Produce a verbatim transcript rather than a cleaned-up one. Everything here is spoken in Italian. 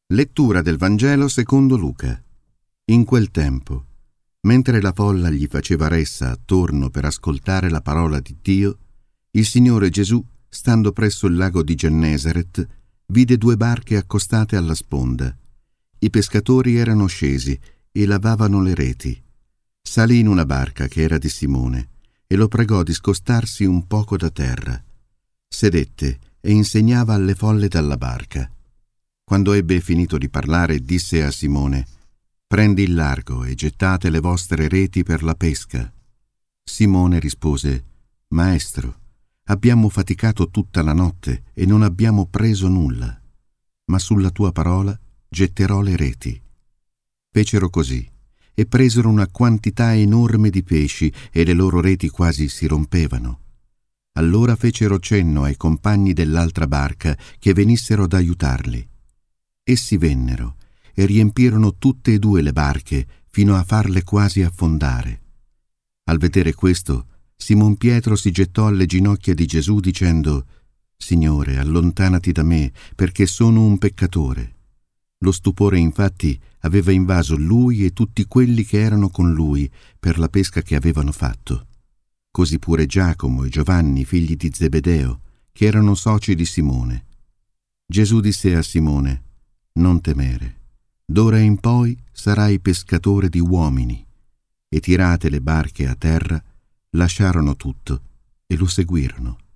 Lettura del Vangelo secondo Luca. In quel tempo, mentre la folla gli faceva ressa attorno per ascoltare la parola di Dio, il Signore Gesù, stando presso il lago di Gennesaret, vide due barche accostate alla sponda. I pescatori erano scesi e lavavano le reti. Salì in una barca che era di Simone e lo pregò di scostarsi un poco da terra. Sedette e insegnava alle folle dalla barca. Quando ebbe finito di parlare, disse a Simone: «Prendi il largo e gettate le vostre reti per la pesca». Simone rispose: «Maestro, abbiamo faticato tutta la notte e non abbiamo preso nulla, ma sulla tua parola getterò le reti». Fecero così e presero una quantità enorme di pesci e le loro reti quasi si rompevano. Allora fecero cenno ai compagni dell'altra barca che venissero ad aiutarli. Essi vennero e riempirono tutte e due le barche fino a farle quasi affondare. Al vedere questo, Simon Pietro si gettò alle ginocchia di Gesù dicendo: «Signore, allontanati da me, perché sono un peccatore». Lo stupore infatti aveva invaso lui e tutti quelli che erano con lui per la pesca che avevano fatto. Così pure Giacomo e Giovanni, figli di Zebedeo, che erano soci di Simone. Gesù disse a Simone: «Non temere, d'ora in poi sarai pescatore di uomini». E tirate le barche a terra, lasciarono tutto e lo seguirono.